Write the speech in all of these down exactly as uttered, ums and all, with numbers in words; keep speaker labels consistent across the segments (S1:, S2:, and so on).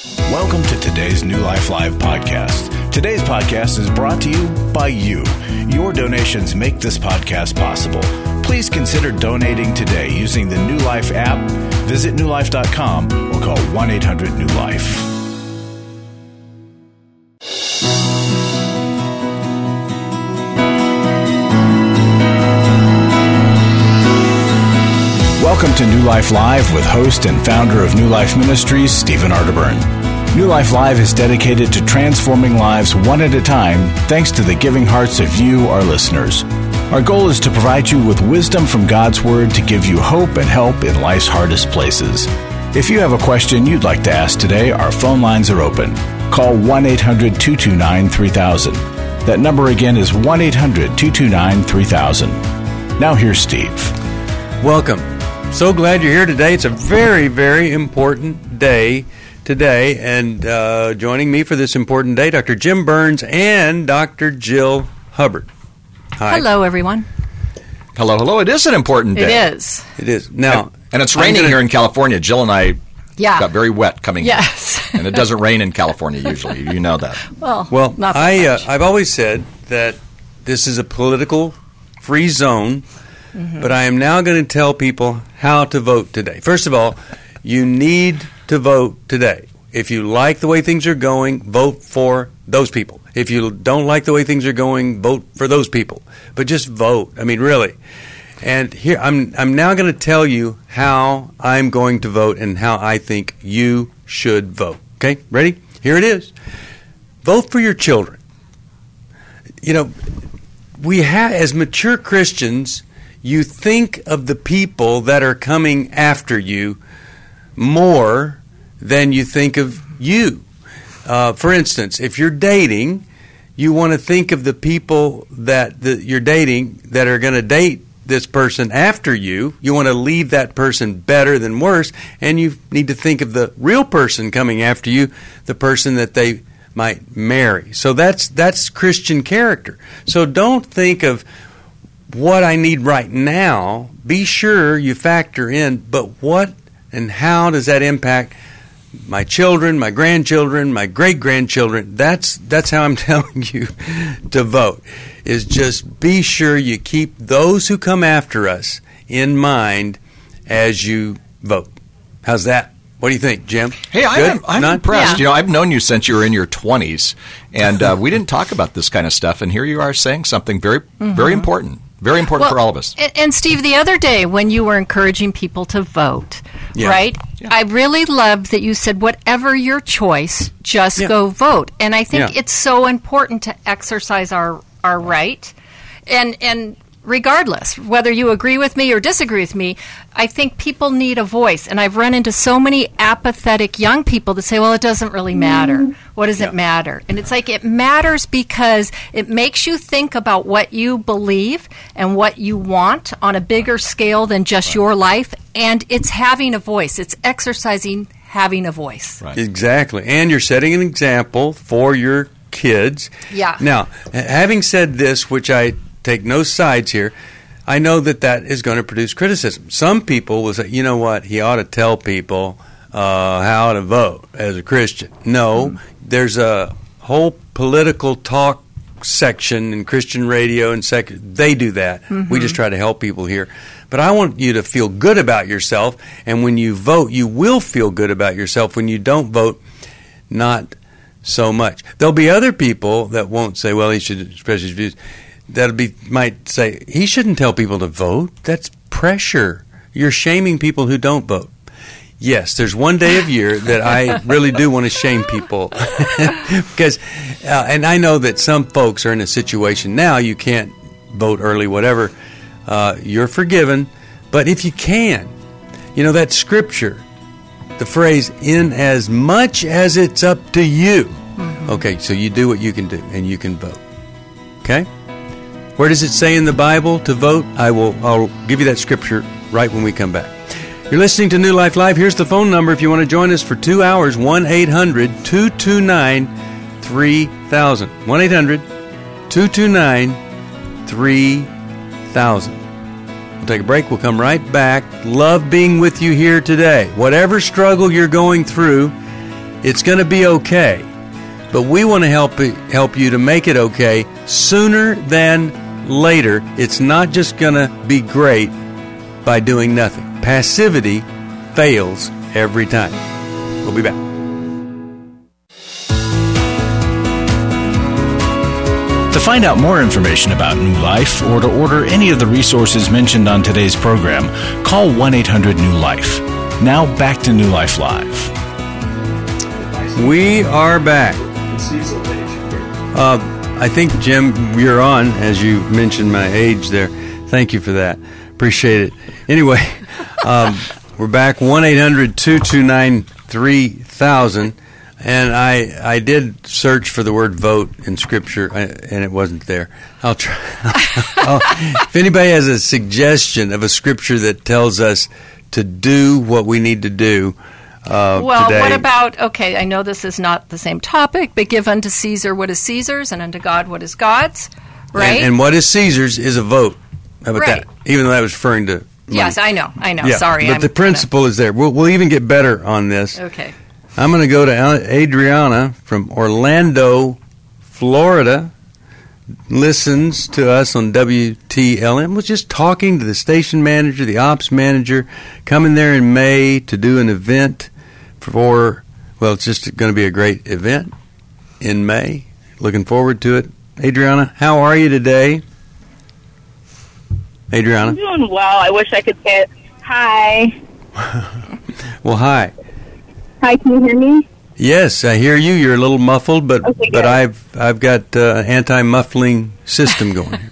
S1: Welcome to today's New Life Live podcast. Today's podcast is brought to you by you. Your donations make this podcast possible. Please consider donating today using the New Life app, visit new life dot com, or call one eight hundred new life. Welcome to New Life Live with host and founder of New Life Ministries, Stephen Arterburn. New Life Live is dedicated to transforming lives one at a time thanks to the giving hearts of you, our listeners. Our goal is to provide you with wisdom from God's Word to give you hope and help in life's hardest places. If you have a question you'd like to ask today, our phone lines are open. Call one eight hundred two two nine three thousand. That number again is one eight hundred two two nine three thousand. Now here's Steve.
S2: Welcome. So glad you're here today. It's a very, very important day today, and uh, joining me for this important day, Doctor Jim Burns and Doctor Jill Hubbard. Hi.
S3: Hello, everyone.
S4: Hello, hello. It is an important day.
S3: It is.
S2: It is. Now,
S4: and, and it's raining
S2: gonna,
S4: here in California. Jill and I
S3: yeah.
S4: got very wet coming
S3: yes.
S4: in. And it doesn't rain in California usually. You know that.
S3: Well,
S2: well
S3: not that
S2: I, uh,
S3: much.
S2: I've always said that this is a political free zone, mm-hmm. but I am now going to tell people how to vote today. First of all, you need to vote today. If you like the way things are going, vote for those people. If you don't like the way things are going, vote for those people. But just vote. I mean, really. And here, I'm I'm now going to tell you how I'm going to vote and how I think you should vote. Okay? Ready? Here it is. Vote for your children. You know, we have, as mature Christians, you think of the people that are coming after you more than you think of you. Uh, for instance, if you're dating, you want to think of the people that the, you're dating that are going to date this person after you. You want to leave that person better than worse, and you need to think of the real person coming after you, the person that they might marry. So that's that's Christian character. So don't think of what I need right now. Be sure you factor in, but what and how does that impact my children, my grandchildren, my great-grandchildren? That's that's how I'm telling you to vote, is just be sure you keep those who come after us in mind as you vote. How's that? What do you think, Jim?
S4: Hey, I'm, I'm impressed.
S3: Yeah.
S4: You know, I've known you since you were in your twenties, and uh, we didn't talk about this kind of stuff, and here you are saying something very, mm-hmm. very important. Very important
S3: well,
S4: for all of us.
S3: And, and Steve, the other day when you were encouraging people to vote,
S2: yeah.
S3: right?
S4: Yeah.
S3: I really loved that you said, whatever your choice, just
S2: yeah.
S3: go vote. And I think
S2: yeah.
S3: it's so important to exercise our, our right. And and regardless, whether you agree with me or disagree with me, I think people need a voice. And I've run into so many apathetic young people that say, well, it doesn't really matter. What does
S2: yeah.
S3: it matter? And it's like it matters because it makes you think about what you believe and what you want on a bigger scale than just your life. And it's having a voice. It's exercising having a voice.
S4: Right.
S2: Exactly. And you're setting an example for your kids.
S3: Yeah.
S2: Now, having said this, which I take no sides here, I know that that is going to produce criticism. Some people will say, you know what, he ought to tell people uh, how to vote as a Christian. No, mm. there's a whole political talk section in Christian radio and sec- they do that. Mm-hmm. We just try to help people here. But I want you to feel good about yourself, and when you vote, you will feel good about yourself. When you don't vote, not so much. There'll be other people that won't say, well, he should express his views. That'll be might say he shouldn't tell people to vote. That's pressure. You're shaming people who don't vote. Yes, there's one day of year that I really do want to shame people because, uh, and I know that some folks are in a situation now you can't vote early, whatever. Uh, you're forgiven, but if you can, you know that scripture, the phrase "in as much as it's up to you." Mm-hmm. Okay, so you do what you can do, and you can vote. Okay. Where does it say in the Bible to vote? I will I'll give you that scripture right when we come back. You're listening to New Life Live. Here's the phone number if you want to join us for two hours, one eight hundred two two nine three thousand. one eight hundred two two nine three thousand. We'll take a break. We'll come right back. Love being with you here today. Whatever struggle you're going through, It's going to be okay. But we want to help help you to make it okay sooner than later. It's not just going to be great by doing nothing. Passivity fails every time. We'll be back.
S1: To find out more information about New Life or to order any of the resources mentioned on today's program, call one eight hundred new life. Now back to New Life Live.
S2: We are back. Uh, I think, Jim, you're on, as you mentioned my age there. Thank you for that. Appreciate it. Anyway, um, we're back, one eight hundred two two nine three thousand. And I I did search for the word vote in Scripture, and it wasn't there. I'll try. I'll, if anybody has a suggestion of a Scripture that tells us to do what we need to do uh,
S3: well,
S2: today.
S3: what about, okay, I know this is not the same topic, but give unto Caesar what is Caesar's and unto God what is God's, right?
S2: And, and what is Caesar's is a vote. How about
S3: right.
S2: that? Even though that was referring to money.
S3: Yes, I know, I know.
S2: Yeah,
S3: Sorry.
S2: but
S3: I'm
S2: the principle
S3: gonna...
S2: is there. We'll, we'll even get better on this.
S3: Okay.
S2: I'm going to go to Adriana from Orlando, Florida. Listens to us on W T L M. Was just talking to the station manager, the ops manager, coming there in May to do an event for, well, it's just going to be a great event in May. Looking forward to it. Adriana, how are you today? Adriana?
S5: I'm doing well. I wish I could say it. Hi.
S2: Well, hi.
S5: Hi, can you hear me?
S2: Yes, I hear you. You're a little muffled, but
S5: okay,
S2: but I've I've got uh, anti-muffling system going here.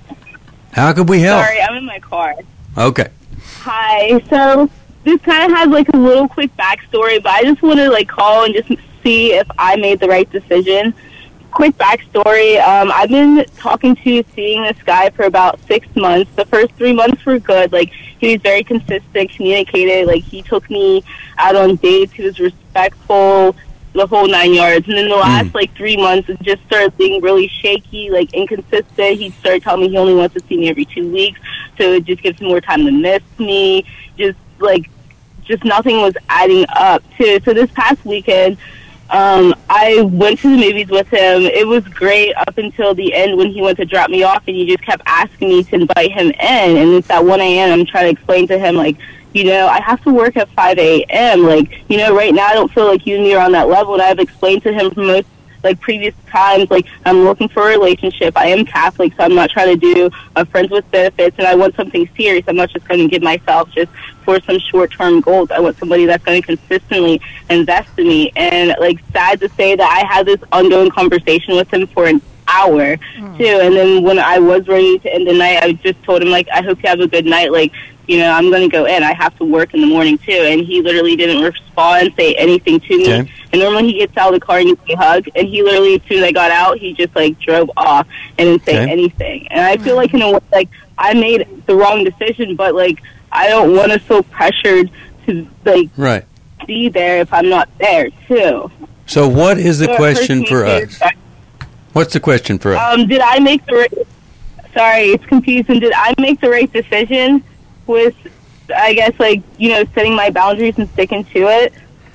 S2: How could we help?
S5: Sorry, I'm in my car.
S2: Okay.
S5: Hi. So this kind of has like a little quick backstory, but I just want to like call and just see if I made the right decision. Quick backstory. Um, I've been talking to, seeing this guy for about six months. The first three months were good. Like, he was very consistent, communicated. Like, he took me out on dates. He was respectful, the whole nine yards. And then the last, mm. like, three months, it just started being really shaky, like, inconsistent. He started telling me he only wants to see me every two weeks, so it just gives him more time to miss me. Just, like, just nothing was adding up, too. So this past weekend, Um, I went to the movies with him. It was great up until the end when he went to drop me off, and he just kept asking me to invite him in. And it's at one a.m. I'm trying to explain to him, like, you know, I have to work at five a.m. Like, you know, right now I don't feel like you and me are on that level. And I've explained to him from most, like, previous times, like, I'm looking for a relationship. I am Catholic, so I'm not trying to do a friends with benefits, and I want something serious. I'm not just going to give myself just for some short-term goals. I want somebody that's going to consistently invest in me. And, like, sad to say that I had this ongoing conversation with him for an hour, mm. too. And then when I was ready to end the night, I just told him, like, I hope you have a good night. Like, you know, I'm going to go in. I have to work in the morning, too. And he literally didn't respond, say anything to me. Okay. And normally he gets out of the car and gives me a hug. And he literally, as soon as I got out, he just, like, drove off and didn't say okay. anything. And I feel like, in a way, like, I made the wrong decision, but, like, I don't want to feel pressured to, like,
S2: right.
S5: be there if I'm not there, too.
S2: So what is the
S5: so
S2: question for us? What's the question for us?
S5: Um, did I make the right... Sorry, it's confusing. Did I make the right decision with, I guess, like, you know, setting my boundaries and sticking to it?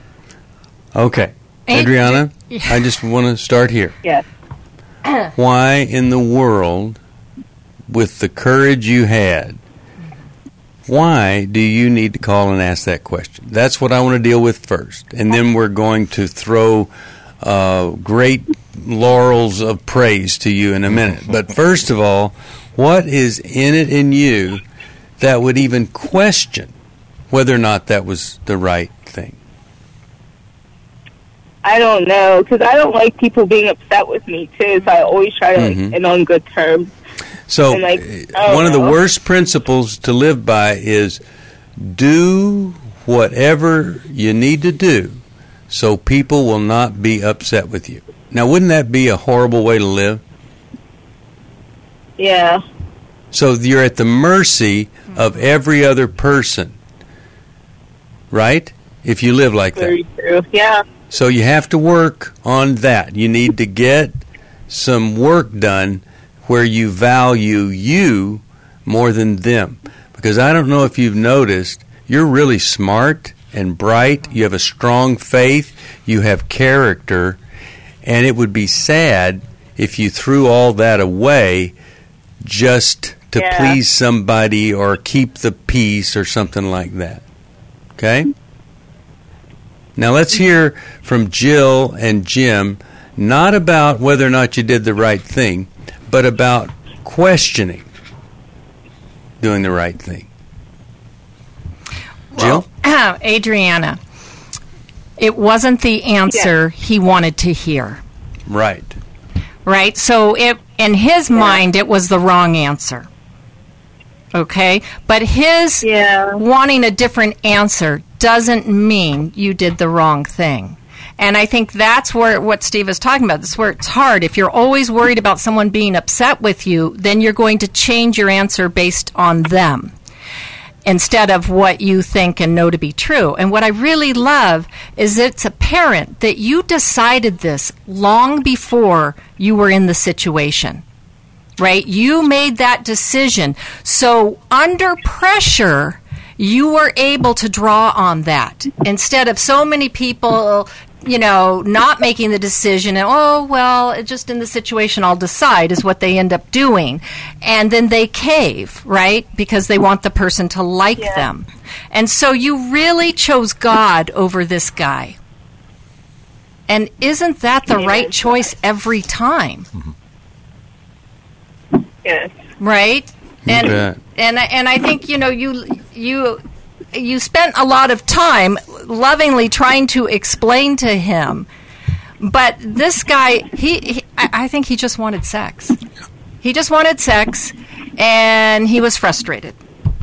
S2: Okay. Adriana, I just want to start here.
S5: Yes.
S2: Why in the world, with the courage you had, why do you need to call and ask that question? That's what I want to deal with first. And then we're going to throw uh, great laurels of praise to you in a minute. But first of all, what is in it in you that would even question whether or not that was the right thing?
S5: I don't know, because I don't like people being upset with me, too, so I always try to, like, mm-hmm. end on good terms.
S2: So
S5: and, like,
S2: one
S5: know.
S2: of the worst principles to live by is do whatever you need to do so people will not be upset with you. Now, wouldn't that be a horrible way to live?
S5: Yeah.
S2: So you're at the mercy of every other person, right? If you live like
S5: Very
S2: that.
S5: True. Yeah.
S2: So you have to work on that. You need to get some work done where you value you more than them. Because I don't know if you've noticed, you're really smart and bright. You have a strong faith. You have character. And it would be sad if you threw all that away just to
S5: Yeah.
S2: please somebody or keep the peace or something like that. Okay? Now let's hear from Jill and Jim, not about whether or not you did the right thing, but about questioning doing the right thing. Jill?
S3: Well, Adriana, it wasn't the answer he wanted to hear.
S2: Right.
S3: Right? So it, in his mind, it was the wrong answer. Okay? But his
S5: Yeah.
S3: wanting a different answer doesn't mean you did the wrong thing. And I think that's where what Steve is talking about. That's where it's hard. If you're always worried about someone being upset with you, then you're going to change your answer based on them instead of what you think and know to be true. And what I really love is it's apparent that you decided this long before you were in the situation, right? You made that decision. So under pressure, you were able to draw on that instead of so many people, you know, not making the decision and, oh, well, it just in the situation I'll decide is what they end up doing. And then they cave, right? Because they want the person to like
S5: Yeah.
S3: them. And so you really chose God over this guy. And isn't that the
S5: Yeah.
S3: right choice every time?
S5: Yes.
S3: Right?
S2: You
S3: And
S2: bet.
S3: and I- and I think you know you you you spent a lot of time lovingly trying to explain to him, but this guy he, he I I think he just wanted sex. He just wanted sex, and he was frustrated.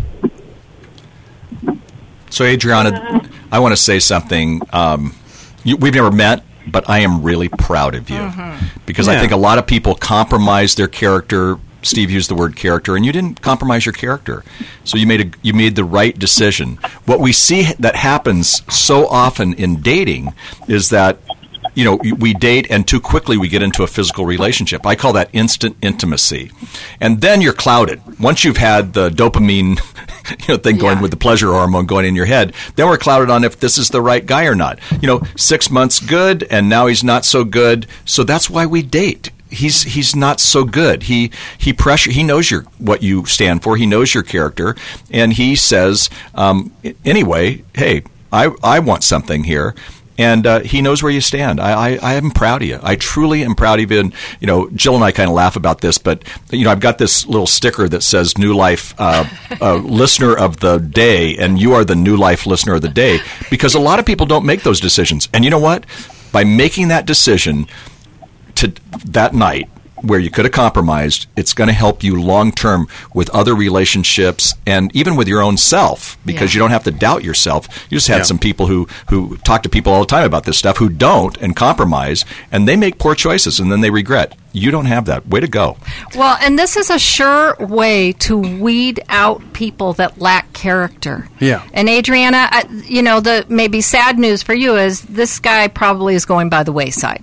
S4: So, Adriana, I want to say something. Um, you, we've never met, but I am really proud of you because I
S2: Yeah.
S4: think a lot of people compromise their character. Steve used the word character, and you didn't compromise your character. So you made a, you made the right decision. What we see that happens so often in dating is that, you know, we date and too quickly we get into a physical relationship. I call that instant intimacy. And then you're clouded. Once you've had the dopamine you know, thing going
S3: Yeah.
S4: with the pleasure hormone going in your head, then we're clouded on if this is the right guy or not. You know, six months good, and now he's not so good. So that's why we date. He's he's not so good. He he pressure. He knows your what you stand for. He knows your character, and he says, um, anyway, hey, I I want something here. And uh, he knows where you stand. I, I, I am proud of you. I truly am proud of you. And, you know, Jill and I kind of laugh about this, but, you know, I've got this little sticker that says New Life uh, uh, Listener of the Day, and you are the New Life Listener of the Day, because a lot of people don't make those decisions. And you know what? By making that decision to that night, where you could have compromised, it's going to help you long term with other relationships and even with your own self, because
S3: Yeah.
S4: you don't have to doubt yourself. You just had
S2: Yeah.
S4: some people who, who talk to people all the time about this stuff who don't and compromise, and they make poor choices and then they regret. You don't have that. Way to go.
S3: Well, and this is a sure way to weed out people that lack character.
S2: Yeah.
S3: And Adriana, I, you know, the maybe sad news for you is this guy probably is going by the wayside,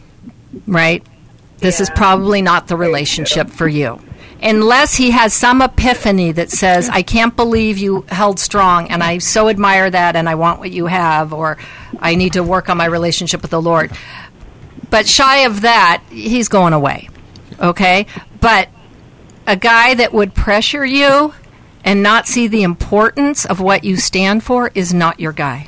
S3: right? This is probably not the relationship for you. Unless he has some epiphany that says, I can't believe you held strong, and I so admire that, and I want what you have, or I need to work on my relationship with the Lord. But shy of that, he's going away, okay? But a guy that would pressure you and not see the importance of what you stand for is not your guy.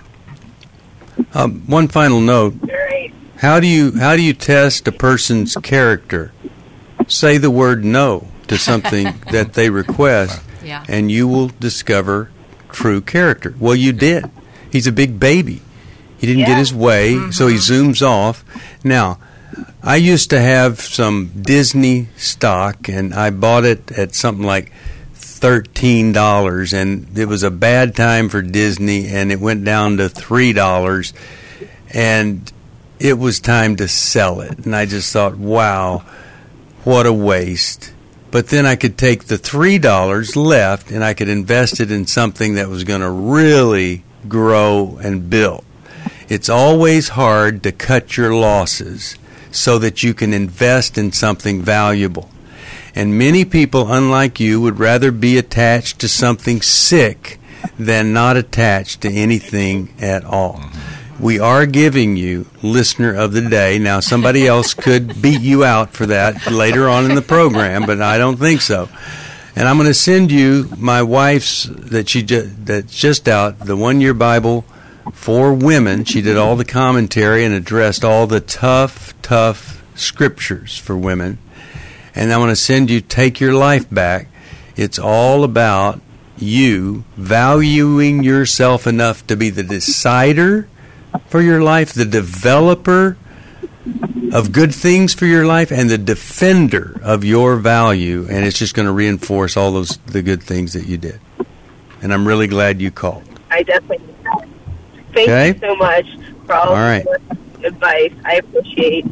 S2: Um, one final note.
S5: Right.
S2: How do you how do you test a person's character? Say the word no to something that they request,
S3: Yeah.
S2: and you will discover true character. Well, you did. He's a big baby. He didn't get
S5: Yeah.
S2: his way, so he zooms off. Now, I used to have some Disney stock, and I bought it at something like thirteen dollars, and it was a bad time for Disney, and it went down to three dollars, and it was time to sell it. And I just thought, wow, what a waste. But then I could take the three dollars left, and I could invest it in something that was going to really grow and build. It's always hard to cut your losses so that you can invest in something valuable. And many people, unlike you, would rather be attached to something sick than not attached to anything at all. We are giving you Listener of the Day. Now, somebody else could beat you out for that later on in the program, but I don't think so. And I'm going to send you my wife's, that she ju- that's just out, the one-year Bible for women. She did all the commentary and addressed all the tough, tough scriptures for women. And I'm going to send you Take Your Life Back. It's all about you valuing yourself enough to be the decider for your life, the developer of good things for your life, and the defender of your value. And it's just going to reinforce all those the good things that you did. And I'm really glad you called.
S5: I definitely do that. Thank
S2: Okay.
S5: you so much for all,
S2: All right.
S5: your advice. I appreciate.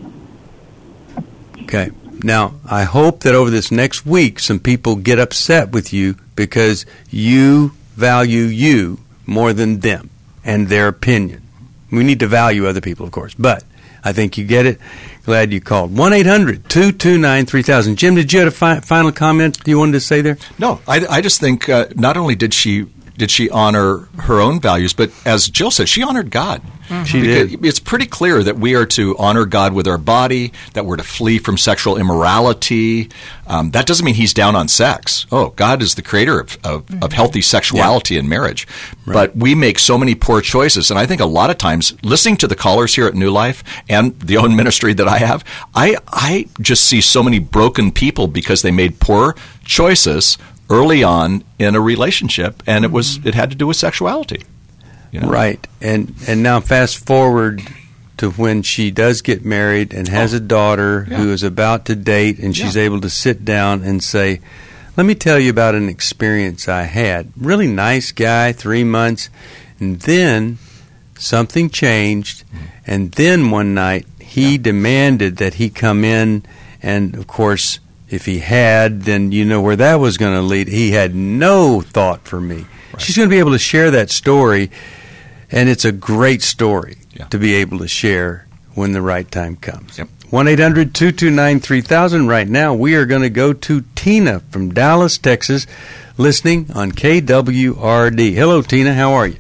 S2: Okay. Now, I hope that over this next week, some people get upset with you because you value you more than them and their opinion. We need to value other people, of course, but I think you get it. Glad you called. one eight hundred two two nine three thousand. Jim, did you have a fi- final comment you wanted to say there?
S4: No, I, I just think uh, not only did she did she honor her own values, but as Jill said, she honored God.
S2: Mm-hmm. She
S4: Because
S2: did.
S4: It's pretty clear that we are to honor God with our body, that we're to flee from sexual immorality. Um, that doesn't mean he's down on sex. Oh, God is the creator of, of, mm-hmm. of healthy sexuality yeah. in marriage. Right. But we make so many poor choices. And I think a lot of times, listening to the callers here at New Life and the own ministry that I have, I, I just see so many broken people because they made poor choices early on in a relationship, and it was it had to do with sexuality. You know?
S2: Right. And and now fast forward to when she does get married and has
S4: oh.
S2: a daughter
S4: yeah.
S2: who is about to date, and she's
S4: yeah.
S2: able to sit down and say, let me tell you about an experience I had. Really nice guy, three months, and then something changed, mm-hmm. and then one night he yeah. demanded that he come in, and of course, if he had, then you know where that was going to lead. He had no thought for me. Right. She's going to be able to share that story, and it's a great story yeah. to be able to share when the right time comes.
S4: Yep.
S2: one eight hundred two two nine three thousand. Right now, we are going to go to Tina from Dallas, Texas, listening on K W R D. Hello, Tina. How are you?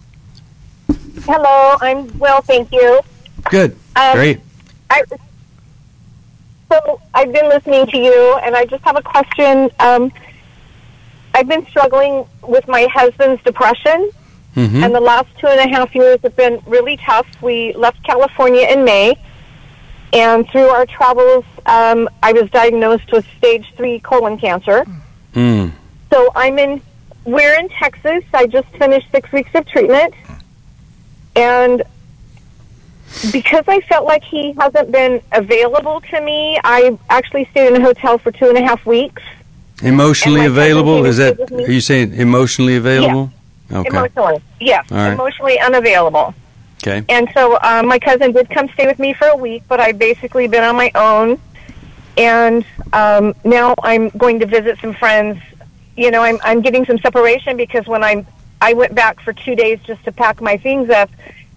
S6: Hello. I'm well, thank you.
S2: Good.
S6: Um,
S2: Great.
S6: I, so I've been listening to you, and I just have a question. Um, I've been struggling with my husband's depression,
S2: Mm-hmm.
S6: and the last two and a half years have been really tough. We left California in May, and through our travels, um, I was diagnosed with stage three colon cancer.
S2: Mm.
S6: So I'm in, we're in Texas. I just finished six weeks of treatment, and because I felt like he hasn't been available to me, I actually stayed in a hotel for two and a half weeks.
S2: Emotionally
S6: And my
S2: available?
S6: cousin
S2: Is
S6: came
S2: that,
S6: to visit me.
S2: are you saying emotionally available? Okay.
S6: Emotionally, yes,
S2: All right.
S6: emotionally unavailable.
S2: Okay.
S6: And so um, my cousin did come stay with me for a week, but I've basically been on my own. And um, now I'm going to visit some friends. You know, I'm I'm getting some separation because when I I went back for two days just to pack my things up,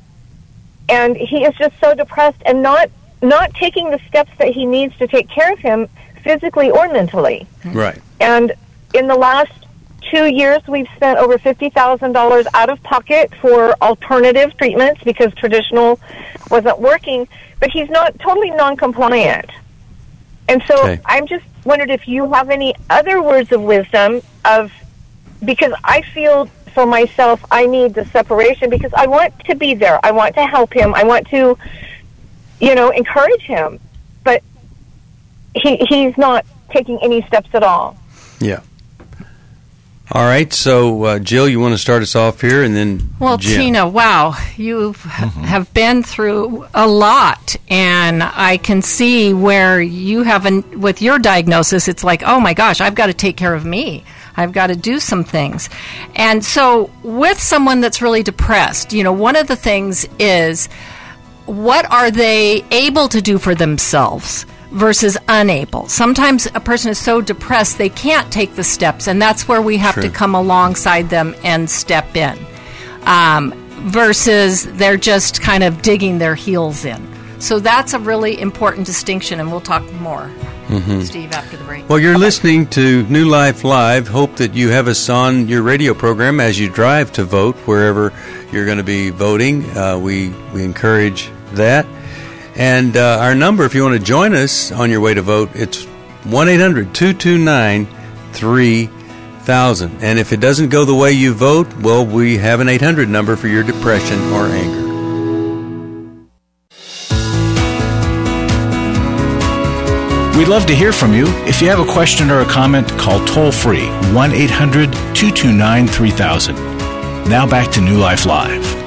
S6: and he is just so depressed and not not taking the steps that he needs to take care of him physically or mentally.
S2: Right.
S6: And in the last two years, we've spent over fifty thousand dollars out of pocket for alternative treatments because traditional wasn't working, but he's not totally non-compliant. And so
S2: Okay.
S6: I'm just wondered if you have any other words of wisdom of, because I feel for myself I need the separation because I want to be there. I want to help him. I want to, you know, encourage him. But he he's not taking any steps at all.
S2: Yeah. All right. So, uh, Jill, you want to start us off here, and then
S3: Well,
S2: Jim.
S3: Tina, wow, you
S2: Mm-hmm.
S3: have been through a lot, and I can see where you haven't, with your diagnosis, it's like, oh my gosh, I've got to take care of me. I've got to do some things. And so with someone that's really depressed, you know, one of the things is, what are they able to do for themselves versus unable? Sometimes a person is so depressed they can't take the steps, and that's where we have
S2: True.
S3: to come alongside them and step in. Um, versus they're just kind of digging their heels in. So that's a really important distinction, and we'll talk more.
S2: Mm-hmm.
S3: Steve, after the break.
S2: Well, you're listening to New Life Live. Hope that you have us on your radio program as you drive to vote, wherever you're going to be voting. Uh, we, we encourage that. And uh, our number, if you want to join us on your way to vote, it's one eight hundred two two nine three thousand. And if it doesn't go the way you vote, well, we have an eight hundred number for your depression or anger.
S1: We'd love to hear from you. If you have a question or a comment, call toll-free one eight hundred two two nine three thousand. Now back to New Life Live.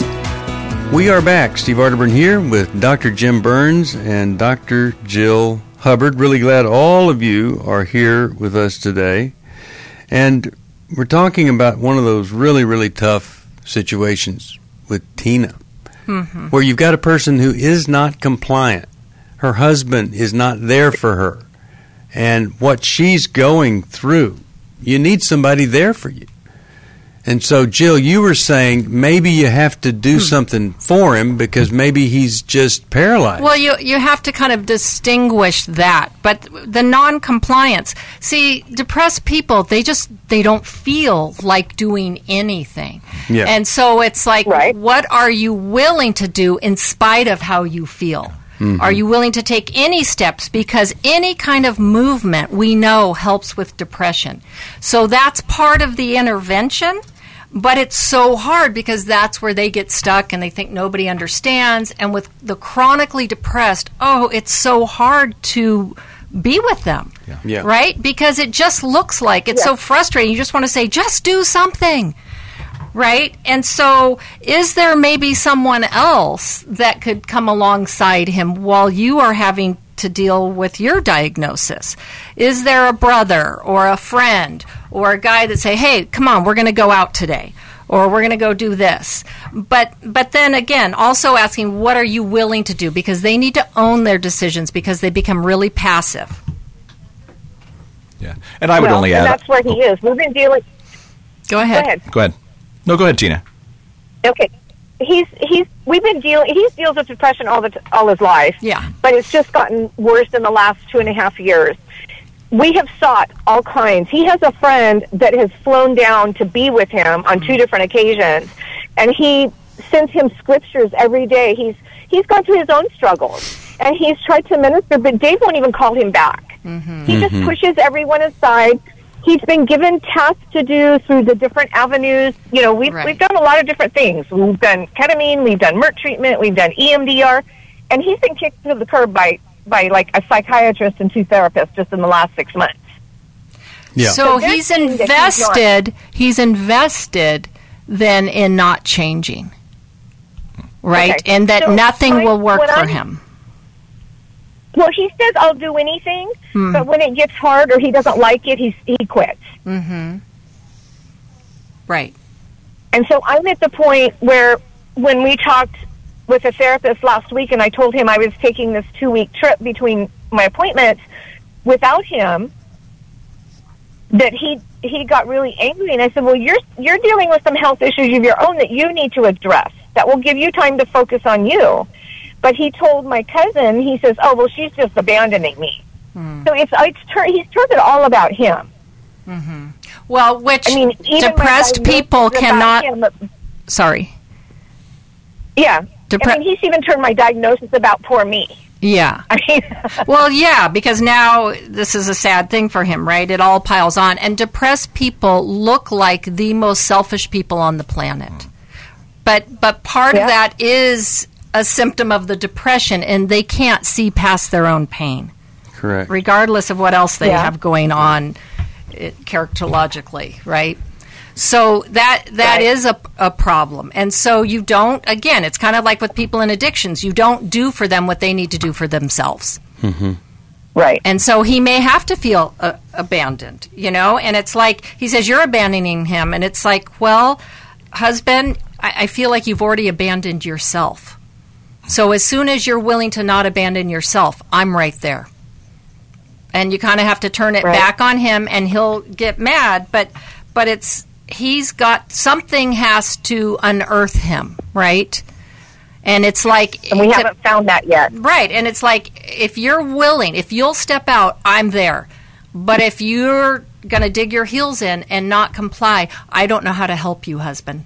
S2: We are back. Steve Arterburn here with Doctor Jim Burns and Doctor Jill Hubbard. Really glad all of you are here with us today. And we're talking about one of those really, really tough situations with Tina, mm-hmm. where you've got a person who is not compliant. Her husband is not there for her. And what she's going through, you need somebody there for you. And so, Jill, you were saying maybe you have to do hmm. something for him because maybe he's just paralyzed.
S3: Well, you you have to kind of distinguish that. But the non-compliance, see, depressed people, they just, they don't feel like doing anything.
S2: Yeah.
S3: And so it's like,
S6: right.
S3: what are you willing to do in spite of how you feel? Mm-hmm. Are you willing to take any steps? Because any kind of movement we know helps with depression. So that's part of the intervention, but it's so hard because that's where they get stuck and they think nobody understands. And with the chronically depressed, oh, it's so hard to be with them,
S2: yeah. Yeah.
S3: right? Because it just looks like it's
S6: yeah.
S3: so frustrating. You just want to say, just do something. Right? And so is there maybe someone else that could come alongside him while you are having to deal with your diagnosis? Is there a brother or a friend or a guy that say, hey, come on, we're going to go out today or we're going to go do this? But but then again, also asking, what are you willing to do? Because they need to own their decisions because they become really passive.
S4: Yeah. And I would
S6: well,
S4: only
S6: and
S4: add...
S6: that's where he is. We've been dealing...
S3: Go ahead.
S6: Go ahead.
S4: Go ahead. No, go ahead, Tina.
S6: Okay, he's he's we've been dealing. He deals with depression all the t- all his life.
S3: Yeah,
S6: but it's just gotten worse in the last two and a half years. We have sought all kinds. He has a friend that has flown down to be with him on two different occasions, and he sends him scriptures every day. He's he's gone through his own struggles, and he's tried to minister, but Dave won't even call him back. Mm-hmm. He just mm-hmm. pushes everyone aside. He's been given tasks to do through the different avenues. You know, we've,
S3: right.
S6: we've done a lot of different things. We've done ketamine, we've done M R T treatment, we've done E M D R, and he's been kicked to the curb by, by like a psychiatrist and two therapists just in the last six months.
S2: Yeah.
S3: So, so he's invested, he's, he's invested then in not changing, right?
S6: Okay.
S3: And that
S6: so
S3: nothing
S6: I,
S3: will work for
S6: I'm,
S3: him.
S6: Well, he says, I'll do anything,
S3: hmm.
S6: but when it gets hard or he doesn't like it, he's, he quits.
S3: Mm-hmm. Right.
S6: And so I'm at the point where when we talked with a therapist last week and I told him I was taking this two-week trip between my appointments without him, that he he got really angry. And I said, well, you're you're dealing with some health issues of your own that you need to address. That will give you time to focus on you. But he told my cousin, he says, oh, well, she's just abandoning me. Mm. So it's, it's tur- he's turned it all about him.
S3: Mm-hmm. Well, which
S6: I mean,
S3: depressed people cannot...
S6: Him, but,
S3: sorry.
S6: Yeah.
S3: Depre-
S6: I mean, he's even turned my diagnosis about poor me.
S3: Yeah.
S6: I mean,
S3: well, yeah, because now this is a sad thing for him, right? It all piles on. And depressed people look like the most selfish people on the planet. But but part yeah. of that is a symptom of the depression, and they can't see past their own pain.
S2: Correct.
S3: Regardless of what else they
S6: yeah.
S3: have going on it, characterologically, right? So that that
S6: right.
S3: is a, a problem. And so you don't, again, it's kind of like with people in addictions. You don't do for them what they need to do for themselves.
S2: Mm-hmm.
S6: Right.
S3: And so he may have to feel uh, abandoned, you know? And it's like, he says, you're abandoning him. And it's like, well, husband, I, I feel like you've already abandoned yourself. So as soon as you're willing to not abandon yourself, I'm right there. And you kind of have to turn it
S6: right.
S3: back on him, and he'll get mad. But but it's he's got something has to unearth him, right? And it's like...
S6: And we
S3: to,
S6: haven't found that yet.
S3: Right. And it's like, if you're willing, if you'll step out, I'm there. But if you're going to dig your heels in and not comply, I don't know how to help you, husband.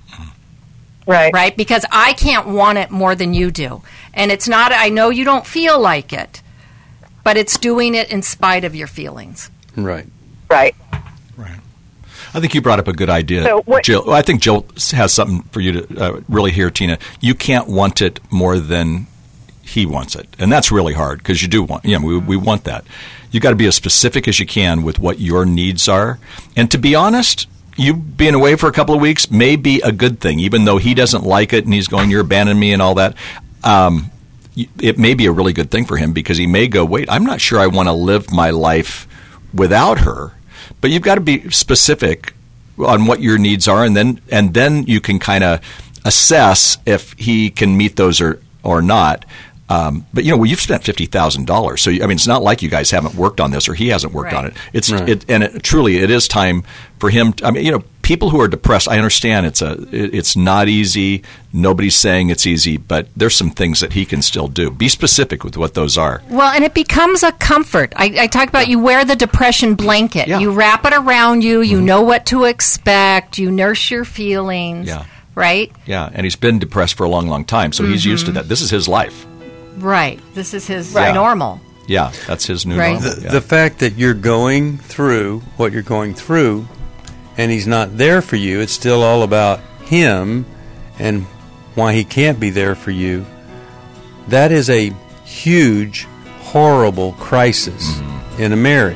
S6: Right.
S3: Right? Because I can't want it more than you do. And it's not, I know you don't feel like it, but it's doing it in spite of your feelings.
S2: Right.
S6: Right.
S4: Right. I think you brought up a good idea,
S6: So what-
S4: Jill. I think Jill has something for you to uh, really hear, Tina. You can't want it more than he wants it. And that's really hard because you do want, yeah, we, we want that. You got to be as specific as you can with what your needs are. And to be honest, you being away for a couple of weeks may be a good thing, even though he doesn't like it and he's going, you're abandoning me and all that. Um, it may be a really good thing for him because he may go, wait, I'm not sure I want to live my life without her. But you've got to be specific on what your needs are, and then and then you can kind of assess if he can meet those or, or not. Um, but, you know, well, you've spent fifty thousand dollars. So, I mean, it's not like you guys haven't worked on this or he hasn't worked
S3: Right.
S4: on it. It's
S2: Right.
S4: it, And it, truly, it is time for him. To, I mean, you know, people who are depressed, I understand it's a it, it's not easy. Nobody's saying it's easy, but there's some things that he can still do. Be specific with what those are.
S3: Well, and it becomes a comfort. I, I talk about you wear the depression blanket.
S4: Yeah.
S3: You wrap it around you. You mm-hmm. know what to expect. You nurse your feelings.
S4: Yeah.
S3: Right?
S4: Yeah, and he's been depressed for a long, long time, so mm-hmm. he's used to that. This is his life.
S3: Right. This is his
S4: Right.
S3: normal.
S4: Yeah, that's his new
S3: Right.
S4: normal.
S2: The,
S4: Yeah.
S2: the fact that you're going through what you're going through and he's not there for you, it's still all about him and why he can't be there for you. That is a huge, horrible crisis mm-hmm. in a marriage.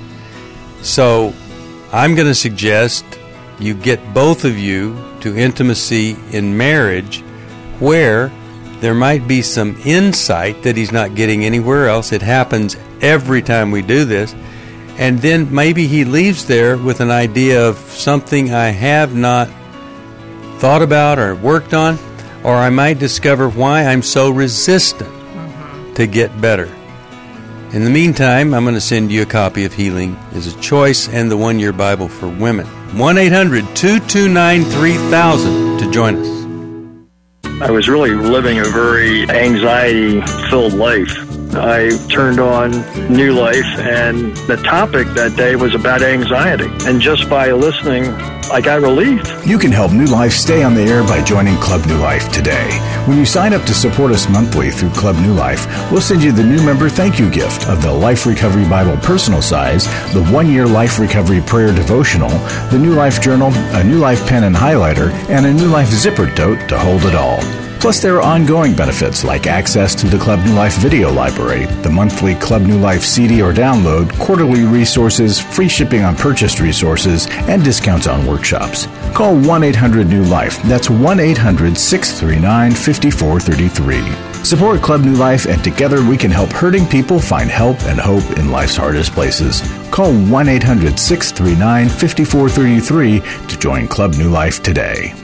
S2: So I'm going to suggest you get both of you to intimacy in marriage where there might be some insight that he's not getting anywhere else. It happens every time we do this. And then maybe he leaves there with an idea of something I have not thought about or worked on, or I might discover why I'm so resistant mm-hmm. to get better. In the meantime, I'm going to send you a copy of Healing is a Choice and the One Year Bible for Women. one eight hundred two two nine three thousand to join us.
S7: I was really living a very anxiety-filled life. I turned on New Life, and the topic that day was about anxiety. And just by listening, I got relief.
S1: You can help New Life stay on the air by joining Club New Life today. When you sign up to support us monthly through Club New Life, we'll send you the new member thank you gift of the Life Recovery Bible personal size, the one-year Life Recovery Prayer Devotional, the New Life Journal, a New Life pen and highlighter, and a New Life zipper tote to hold it all. Plus, there are ongoing benefits like access to the Club New Life video library, the monthly Club New Life C D or download, quarterly resources, free shipping on purchased resources, and discounts on workshops. Call one eight hundred new life. That's one eight hundred six three nine five four three three. Support Club New Life, and together we can help hurting people find help and hope in life's hardest places. Call one eight hundred six three nine five four three three to join Club New Life today.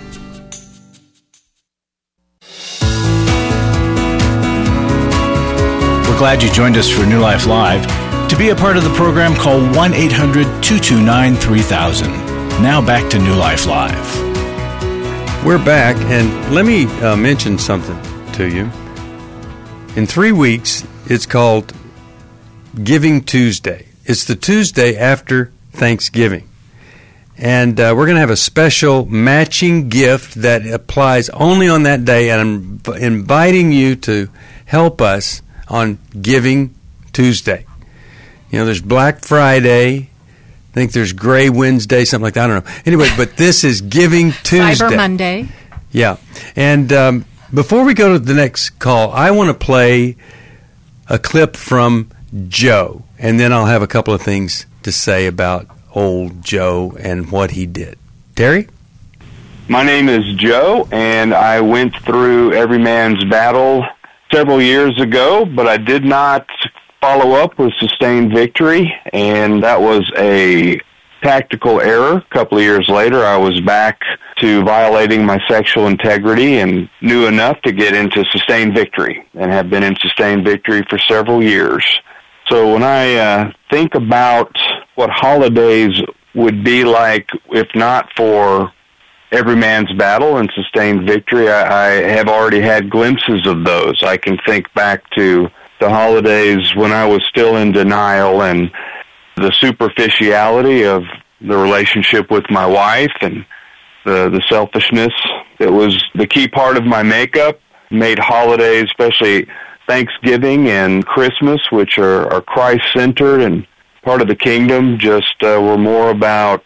S1: Glad you joined us for New Life Live. To be a part of the program, call one eight hundred two two nine three thousand. Now back to New Life Live.
S2: We're back, and let me uh, mention something to you. In three weeks, it's called Giving Tuesday. It's the Tuesday after Thanksgiving. And uh, we're going to have a special matching gift that applies only on that day, and I'm inviting you to help us on Giving Tuesday. You know, there's Black Friday. I think there's Gray Wednesday, something like that. I don't know. Anyway, but this is Giving Tuesday.
S3: Cyber Monday.
S2: Yeah. And um, before we go to the next call, I want to play a clip from Joe, and then I'll have a couple of things to say about old Joe and what he did. Terry?
S8: My name is Joe, and I went through Every Man's Battle several years ago, but I did not follow up with Sustained Victory, and that was a tactical error. A couple of years later, I was back to violating my sexual integrity and knew enough to get into Sustained Victory, and have been in Sustained Victory for several years. So when I uh, think about what holidays would be like if not for Every Man's Battle and Sustained Victory, I, I have already had glimpses of those. I can think back to the holidays when I was still in denial and the superficiality of the relationship with my wife and the, the selfishness that was the key part of my makeup made holidays, especially Thanksgiving and Christmas, which are, are Christ-centered and part of the kingdom, just uh, were more about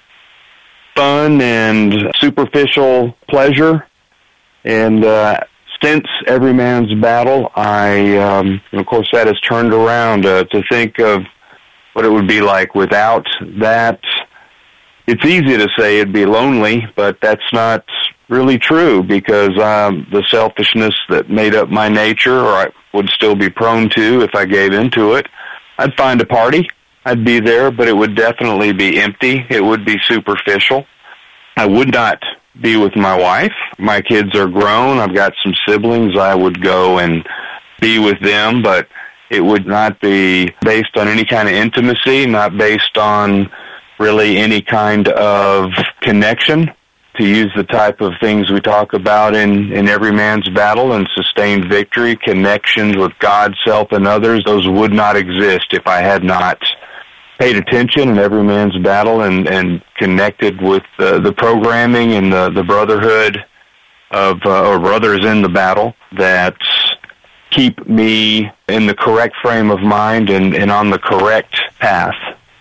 S8: fun and superficial pleasure. And uh, since Every Man's Battle, I, um, and of course, that has turned around uh, to think of what it would be like without that. It's easy to say it'd be lonely, but that's not really true because um, the selfishness that made up my nature, or I would still be prone to if I gave into it, I'd find a party. I'd be there, but it would definitely be empty. It would be superficial. I would not be with my wife. My kids are grown. I've got some siblings. I would go and be with them, but it would not be based on any kind of intimacy, not based on really any kind of connection. To use the type of things we talk about in, in Every Man's Battle and Sustained Victory, connections with God, self, and others, those would not exist if I had not paid attention in Every Man's Battle and, and connected with uh, the programming and the, the brotherhood of, uh, or brothers in the battle that keep me in the correct frame of mind and, and on the correct path.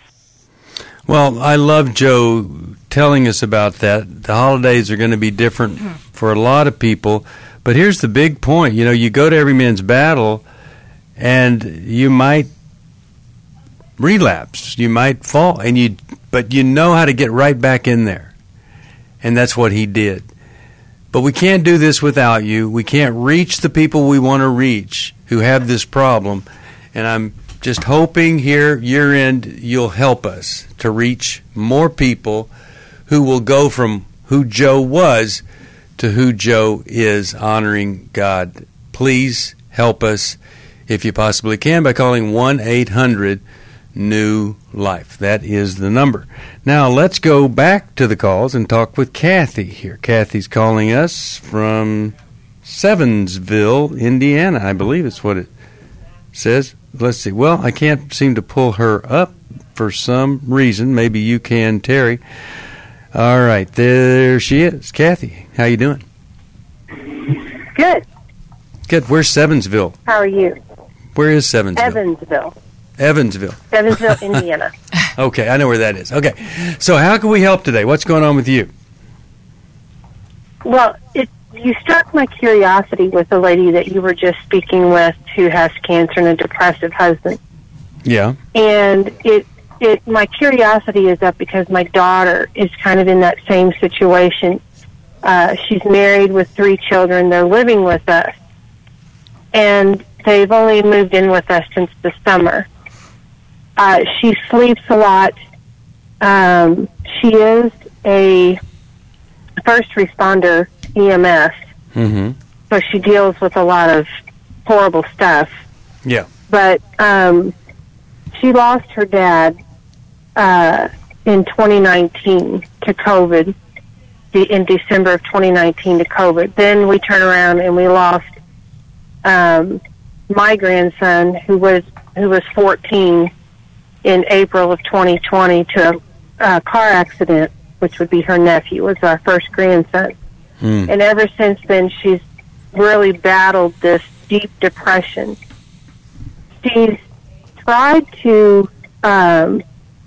S2: Well, I love Joe telling us about that. The holidays are going to be different for a lot of people, but here's the big point. You know, you go to Every Man's Battle, and you might relapse. You might fall, and you, but you know how to get right back in there, and that's what he did. But we can't do this without you. We can't reach the people we want to reach who have this problem, and I'm just hoping here, year end, you'll help us to reach more people who will go from who Joe was to who Joe is, honoring God. Please help us, if you possibly can, by calling one eight hundred new life. That is the number. Now, let's go back to the calls and talk with Kathy here. Kathy's calling us from Sevinsville, Indiana. I believe it's what it says. Let's see. Well, I can't seem to pull her up for some reason. Maybe you can, Terry. All right, there she is. Kathy, how you doing?
S9: Good.
S2: Good. Where's Sevinsville?
S9: How are you?
S2: Where is Sevinsville?
S9: Evansville.
S2: Evansville.
S9: Evansville, Indiana.
S2: Okay, I know where that is. Okay, so how can we help today? What's going on with you?
S9: Well, it, you struck my curiosity with the lady that you were just speaking with who has cancer and a depressive husband.
S2: Yeah.
S9: And it, it, my curiosity is up because my daughter is kind of in that same situation. Uh, she's married with three children. They're living with us. And they've only moved in with us since the summer. Uh, she sleeps a lot. Um, she is a first responder E M S.
S2: Mm-hmm.
S9: So she deals with a lot of horrible stuff.
S2: Yeah.
S9: But um, she lost her dad uh, in twenty nineteen to COVID, the, in December of twenty nineteen to COVID. Then we turn around and we lost um, my grandson, who was who was fourteen, in April of twenty twenty to a, a car accident, which would be her nephew, was our first grandson. Mm. And ever since then, she's really battled this deep depression. She's tried to um,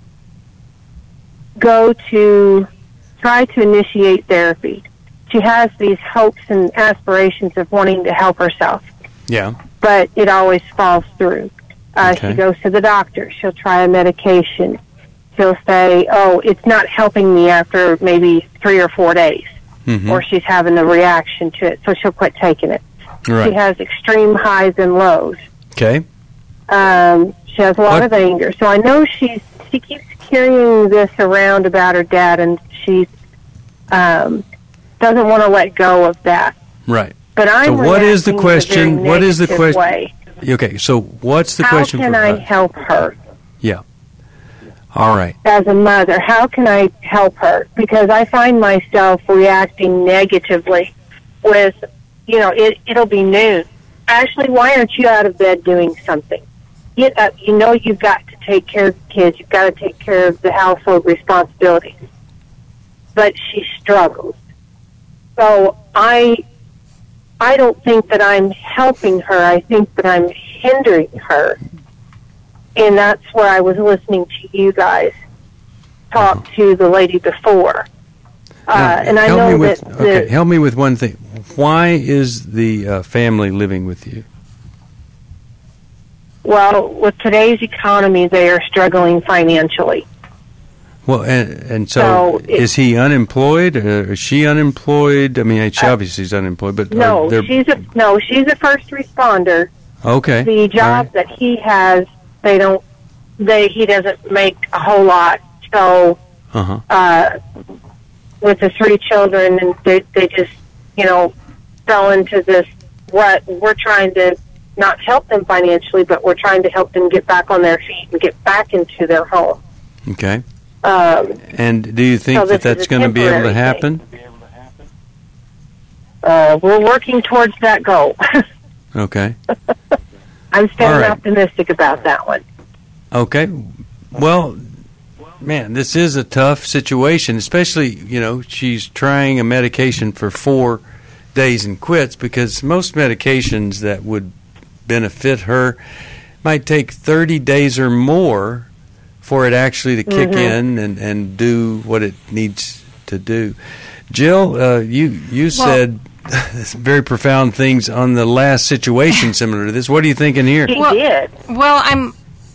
S9: go to, try to initiate therapy. She has these hopes and aspirations of wanting to help herself.
S2: Yeah.
S9: But it always falls through. Uh,
S2: okay.
S9: She goes to the doctor. She'll try a medication. She'll say, oh, it's not helping me after maybe three or four days. Mm-hmm. Or she's having a reaction to it, so she'll quit taking it.
S2: Right.
S9: She has extreme highs and lows.
S2: Okay.
S9: Um, she has a lot
S2: what?
S9: of anger. So I know she's she keeps carrying this around about her dad, and she um, doesn't want to let go of that.
S2: Right.
S9: But I'm
S2: so what is the question? What is the question?
S9: Way.
S2: Okay, so what's the
S9: How
S2: question?
S9: How can
S2: for
S9: I
S2: her?
S9: help her?
S2: Yeah. All right.
S9: As a mother, how can I help her? Because I find myself reacting negatively with, you know, it, it'll be noon. Ashley, why aren't you out of bed doing something? Get up. You know you've got to take care of the kids. You've got to take care of the household responsibilities. But she struggles. So I, I don't think that I'm helping her. I think that I'm hindering her. And that's where I was listening to you guys talk to the lady before. Uh,
S2: Now,
S9: and I
S2: help
S9: know
S2: me with,
S9: that...
S2: Okay,
S9: that
S2: help me with one thing. Why is the uh, family living with you?
S9: Well, with today's economy, they are struggling financially.
S2: Well, and, and so,
S9: So it-
S2: is he unemployed? Or is she unemployed? I mean, she obviously is unemployed, but
S9: No,
S2: are there-
S9: she's a no, she's a first responder.
S2: okay.
S9: The
S2: All
S9: job
S2: right.
S9: that he has, they don't, they he doesn't make a whole lot. So,
S2: Uh-huh.
S9: uh, with the three children, and they they just, you know, fell into this rut. We're trying to not help them financially, but we're trying to help them get back on their feet and get back into their home.
S2: Okay.
S9: Um,
S2: And do you think
S9: So
S2: that
S9: this is
S2: that's
S9: a
S2: going to be able to
S9: temporary
S2: happen?
S9: uh, we're working towards that goal.
S2: Okay.
S9: I'm staying
S2: All right.
S9: optimistic about that one.
S2: Okay. Well, man, this is a tough situation, especially, you know, she's trying a medication for four days and quits, because most medications that would benefit her might take thirty days or more for it actually to kick
S9: Mhm.
S2: in and, and do what it needs to do. Jill, uh, you, you said very profound things on the last situation similar to this. What are you thinking here?
S9: He
S3: Well-
S9: did.
S3: Well, I'm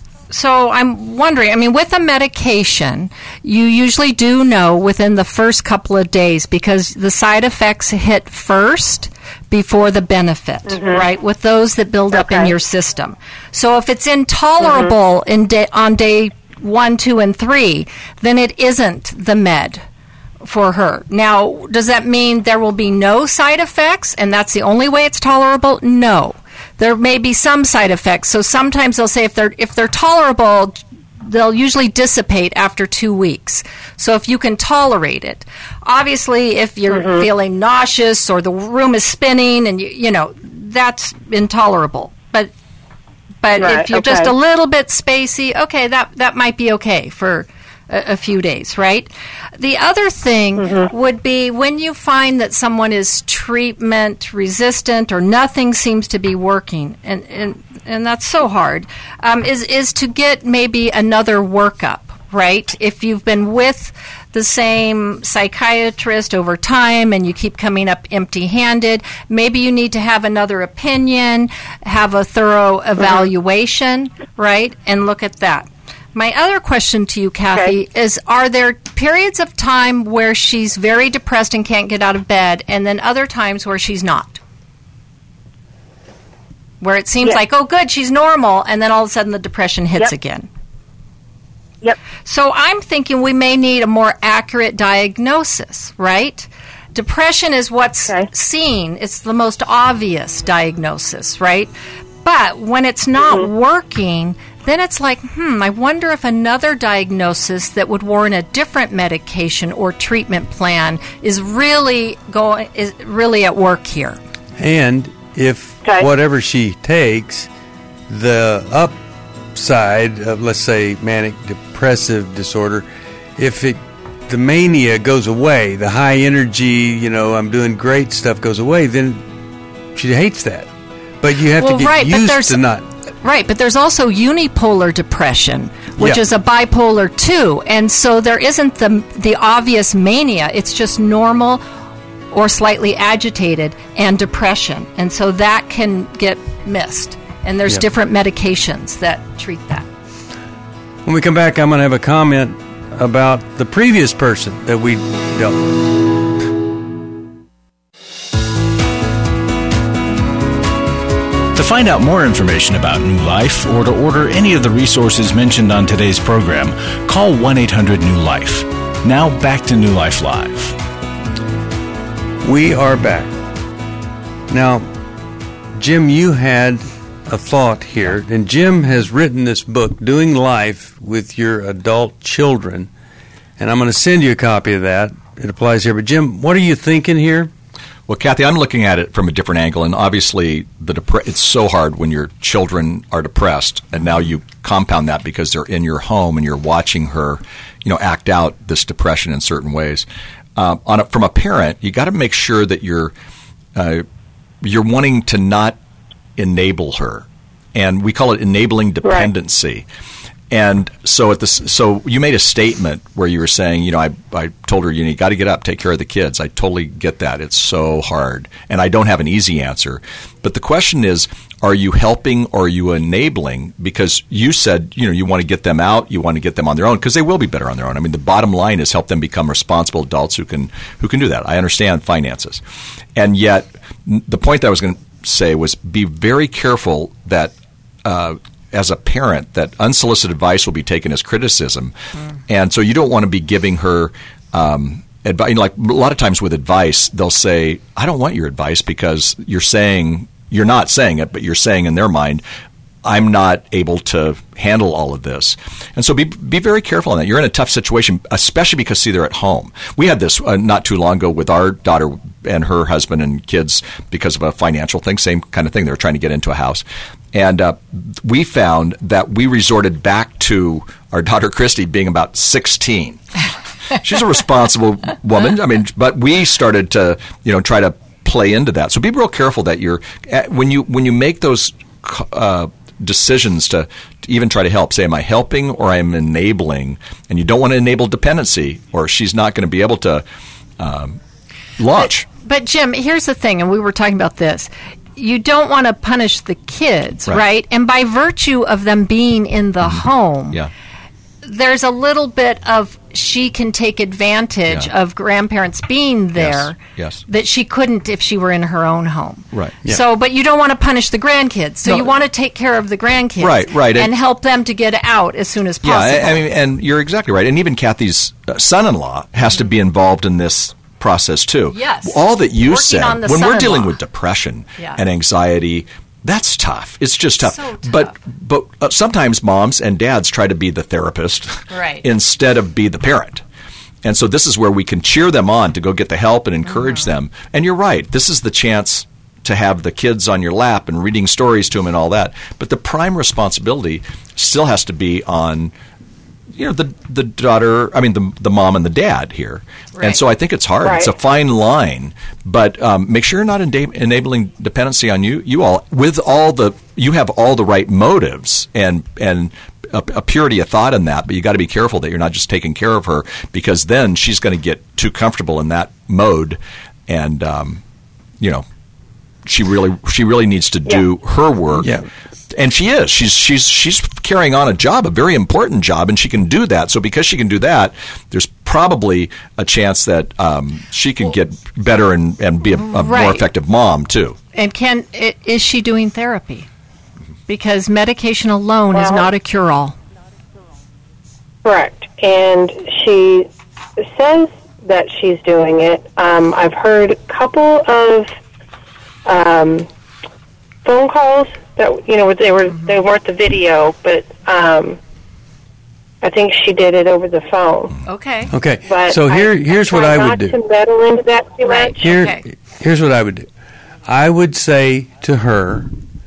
S3: so I'm wondering. I mean, with a medication, you usually do know within the first couple of days, because the side effects hit first before the benefit, right? With those that build up in
S9: Okay.
S3: your system. So if it's intolerable in day, on day one, two, and three, then it isn't the med for her. Now, does that mean there will be no side effects and that's the only way it's tolerable? No. There may be some side effects. So sometimes they'll say if they're if they're tolerable, they'll usually dissipate after two weeks. So if you can tolerate it. Obviously, if you're feeling nauseous or the room is spinning and you you know, that's intolerable. But but
S9: Right,
S3: if you're just
S9: okay.
S3: a little bit spacey, okay, that that might be okay for a, a few days, right? The other thing
S9: Mm-hmm.
S3: would be when you find that someone is treatment resistant or nothing seems to be working, and and, and that's so hard, um, is is to get maybe another workup, right? If you've been with the same psychiatrist over time and you keep coming up empty-handed, maybe you need to have another opinion, have a thorough evaluation, right, and look at that. My other question to you, Kathy, is are there periods of time where she's very depressed and can't get out of bed, and then other times where she's not? Where it seems
S9: Yes.
S3: like, oh, good, she's normal, and then all of a sudden the depression hits
S9: Yep.
S3: again.
S9: Yep.
S3: So I'm thinking we may need a more accurate diagnosis, right? Depression is what's
S9: Okay.
S3: seen. It's the most obvious diagnosis, right? But when it's not
S9: Mm-hmm.
S3: working, then it's like, hmm, I wonder if another diagnosis that would warrant a different medication or treatment plan is really going is really at work here.
S2: And if
S9: Okay.
S2: whatever she takes, the upside of, let's say, manic depressive disorder, if it the mania goes away, the high energy, you know, I'm doing great stuff goes away, then she hates that. But you have
S3: Well,
S2: to get
S3: right, but
S2: used
S3: there's-
S2: to not.
S3: Right, but there's also unipolar depression, which
S2: Yeah.
S3: is a bipolar too, and so there isn't the the obvious mania. It's just normal or slightly agitated and depression, and so that can get missed. And there's
S2: Yeah.
S3: different medications that treat that.
S2: When we come back, I'm going to have a comment about the previous person that we dealt with.
S1: To find out more information about New Life or to order any of the resources mentioned on today's program, call one eight hundred new life. Now back to New Life Live.
S2: We are back. Now, Jim, you had a thought here. And Jim has written this book, Doing Life with Your Adult Children. And I'm going to send you a copy of that. It applies here. But, Jim, what are you thinking here?
S4: Well, Kathy, I'm looking at it from a different angle, and obviously the dep- it's so hard when your children are depressed, and now you compound that because they're in your home and you're watching her, you know, act out this depression in certain ways. Uh, on a, from a parent, you got to make sure that you're uh, you're wanting to not enable her, and we call it enabling dependency. Right. And so at this, so you made a statement where you were saying, you know, I, I told her, you know, you got to get up, take care of the kids. I totally get that. It's so hard. And I don't have an easy answer. But the question is, are you helping or are you enabling? Because you said, you know, you want to get them out, you want to get them on their own, because they will be better on their own. I mean, the bottom line is help them become responsible adults who can who can do that. I understand finances. And yet, the point that I was going to say was be very careful that uh, as a parent, that unsolicited advice will be taken as criticism. Mm. And so you don't want to be giving her um, advice. Like a lot of times with advice, they'll say, I don't want your advice because you're saying, you're not saying it, but you're saying in their mind, I'm not able to handle all of this. And so be be very careful on that. You're in a tough situation, especially because, see, they're at home. We had this uh, not too long ago with our daughter and her husband and kids because of a financial thing, same kind of thing. They were trying to get into a house. And uh, we found that we resorted back to our daughter Christy being about sixteen. She's a responsible woman. I mean, but we started to, you know, try to play into that. So be real careful that you're when you when you make those uh, decisions to, to even try to help. Say, am I helping or am I enabling? And you don't want to enable dependency, or she's not going to be able to um, launch.
S3: But, but Jim, here's the thing, and we were talking about this. You don't want to punish the kids, right? right? And by virtue of them being in the mm-hmm. home,
S4: yeah.
S3: there's a little bit of she can take advantage
S4: yeah.
S3: of grandparents being there
S4: yes. Yes.
S3: that she couldn't if she were in her own home.
S4: Right. Yeah.
S3: So, but you don't want to punish the grandkids. So
S4: no.
S3: you want to take care of the grandkids,
S4: right? Right.
S3: And, and help them to get out as soon as possible.
S4: Yeah, I, I mean, and you're exactly right. And even Kathy's uh, son-in-law has mm-hmm. to be involved in this process too.
S3: Yes.
S4: All that you
S3: Working
S4: said,
S3: on the
S4: when we're dealing
S3: son-in-law.
S4: with depression
S3: yeah.
S4: and anxiety, that's tough. It's just tough.
S3: So tough.
S4: But but uh, sometimes moms and dads try to be the therapist
S3: right.
S4: instead of be the parent. And so this is where we can cheer them on to go get the help and encourage
S3: mm-hmm.
S4: them. And you're right. This is the chance to have the kids on your lap and reading stories to them and all that. But the prime responsibility still has to be on, you know, the the daughter, I mean, the the mom and the dad here.
S3: Right.
S4: And so I think it's hard.
S9: Right.
S4: It's a fine line. But um, make sure you're not enda- enabling dependency on you, you all, with all the, you have all the right motives and, and a, a purity of thought in that, but you got to be careful that you're not just taking care of her, because then she's going to get too comfortable in that mode. And, um, you know, she really, she really needs to do yeah. her work.
S2: Yeah.
S4: And she is. She's she's she's carrying on a job, a very important job, and she can do that. So because she can do that, there's probably a chance that um, she can get better and, and be a, a
S3: right.
S4: more effective mom too.
S3: And can i- is she doing therapy? Because medication alone
S9: well,
S3: is not a cure-all.
S9: Correct. And she says that she's doing it. Um, I've heard a couple of um, phone calls that, you know, they were mm-hmm. they weren't the video, but um, I think she did it over the phone.
S3: Okay.
S2: Okay.
S9: But
S2: so here,
S9: I,
S2: here's
S9: I
S2: what I would
S9: not
S2: do.
S9: to meddle into that too
S3: Right.
S9: much.
S2: Here,
S3: Okay.
S2: here's what I would do. I would say to her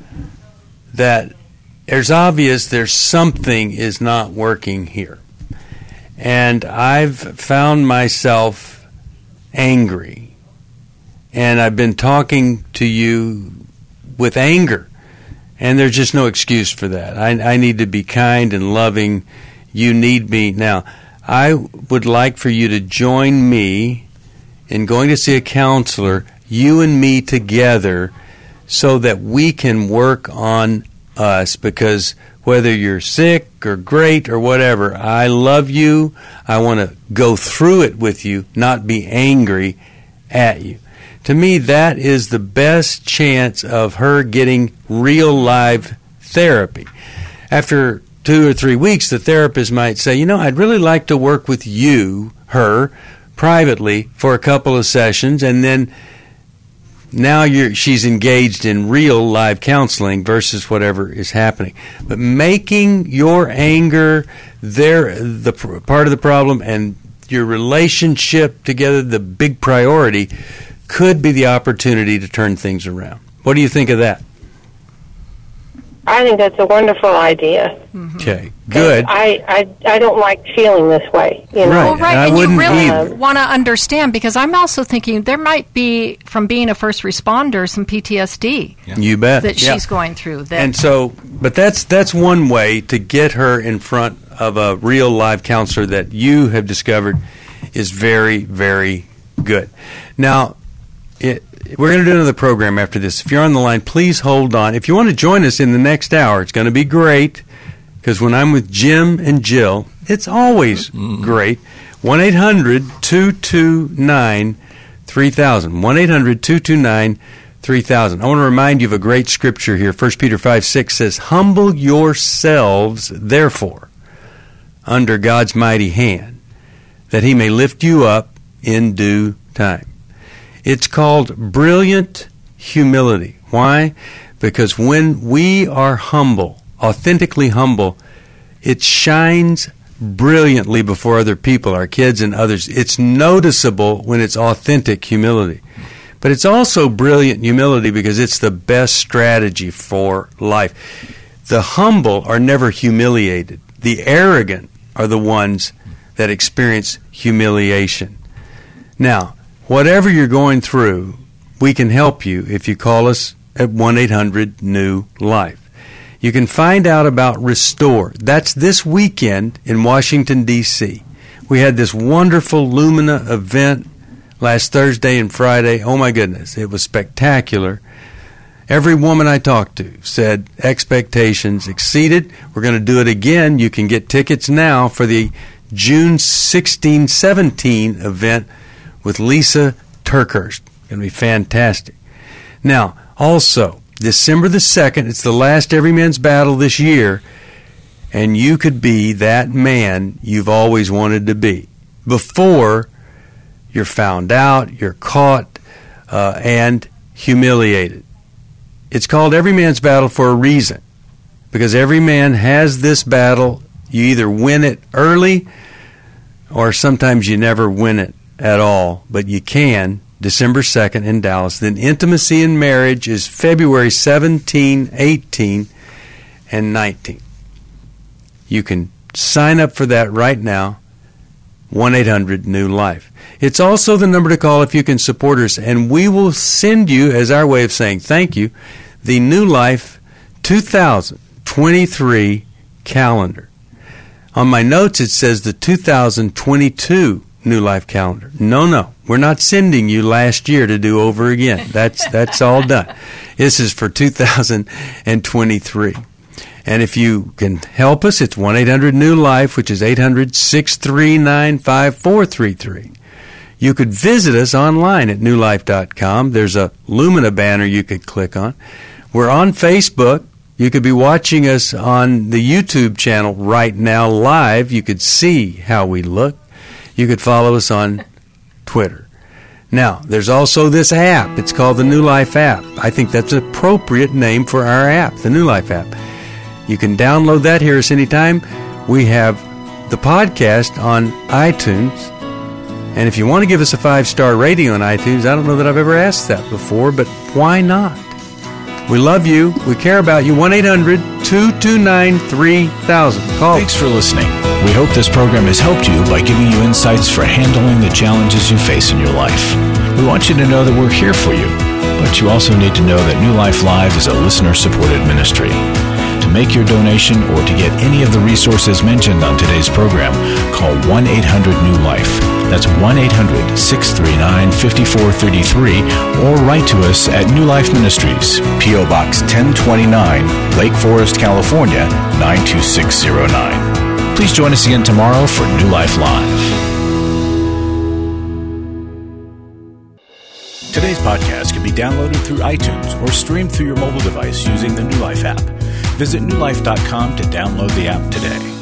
S2: that there's obvious there's something is not working here. And I've found myself angry. And I've been talking to you with anger. And there's just no excuse for that. I, I need to be kind and loving. You need me. Now, I would like for you to join me in going to see a counselor, you and me together, so that we can work on us. Because whether you're sick or great or whatever, I love you. I want to go through it with you, not be angry at you. To me, that is the best chance of her getting real live therapy. After two or three weeks, the therapist might say, you know, I'd really like to work with you, her, privately for a couple of sessions, and then now you're she's engaged in real live counseling versus whatever is happening. But making your anger their the pr- part of the problem and your relationship together the big priority could be the opportunity to turn things around. What do you think of that?
S9: I think that's a wonderful idea.
S3: Mm-hmm.
S2: Okay, good.
S9: I, I, I don't like feeling this way. You know?
S2: Right.
S3: Well, right,
S2: And I
S3: and you
S2: wouldn't
S3: really
S2: either.
S3: want to understand, because I'm also thinking there might be, from being a first responder, some P T S D
S2: You bet.
S3: that
S2: Yeah.
S3: she's going through. That
S2: And so, but that's that's one way to get her in front of a real live counselor that you have discovered is very, very good. Now, it, we're going to do another program after this. If you're on the line, please hold on. If you want to join us in the next hour, it's going to be great, because when I'm with Jim and Jill, it's always mm. great. one eight hundred two two nine three thousand. one eight hundred two two nine three thousand. I want to remind you of a great scripture here. First Peter five six says, "Humble yourselves, therefore, under God's mighty hand, that he may lift you up in due time." It's called brilliant humility. Why? Because when we are humble, authentically humble, it shines brilliantly before other people, our kids and others. It's noticeable when it's authentic humility. But it's also brilliant humility because it's the best strategy for life. The humble are never humiliated. The arrogant are the ones that experience humiliation. Now, whatever you're going through, we can help you if you call us at one eight hundred new life. You can find out about Restore. That's this weekend in Washington, D C We had this wonderful Lumina event last Thursday and Friday. Oh, my goodness. It was spectacular. Every woman I talked to said expectations exceeded. We're going to do it again. You can get tickets now for the June sixteenth seventeenth event with Lisa Turkhurst. Going to be fantastic. Now, also, December the second, it's the last Every Man's Battle this year, and you could be that man you've always wanted to be before you're found out, you're caught, uh, and humiliated. It's called Every Man's Battle for a reason, because every man has this battle. You either win it early or sometimes you never win it at all, but you can, December second in Dallas. Then Intimacy in Marriage is February seventeenth, eighteenth, and nineteenth. You can sign up for that right now, one eight hundred new life. It's also the number to call if you can support us, and we will send you, as our way of saying thank you, the New Life two thousand twenty-three calendar. On my notes, it says the two thousand twenty-two New Life calendar. No, no. We're not sending you last year to do over again. That's that's all done. This is for two thousand twenty-three. And if you can help us, it's one eight hundred new life, which is eight hundred six three nine five four three three. You could visit us online at new life dot com. There's a Lumina banner you could click on. We're on Facebook. You could be watching us on the YouTube channel right now live. You could see how we look. You could follow us on Twitter. Now, there's also this app. It's called the New Life app. I think that's an appropriate name for our app, the New Life app. You can download that, hear us anytime. We have the podcast on iTunes. And if you want to give us a five-star rating on iTunes, I don't know that I've ever asked that before, but why not? We love you. We care about you. one eight hundred two two nine three thousand. Call.
S1: Thanks for listening. We hope this program has helped you by giving you insights for handling the challenges you face in your life. We want you to know that we're here for you, but you also need to know that New Life Live is a listener-supported ministry. To make your donation or to get any of the resources mentioned on today's program, call one eight hundred new life. That's one eight hundred six three nine five four three three, or write to us at New Life Ministries, P O Box ten twenty-nine, Lake Forest, California, nine two six zero nine. Please join us again tomorrow for New Life Live. Today's podcast can be downloaded through iTunes or streamed through your mobile device using the New Life app. Visit new life dot com to download the app today.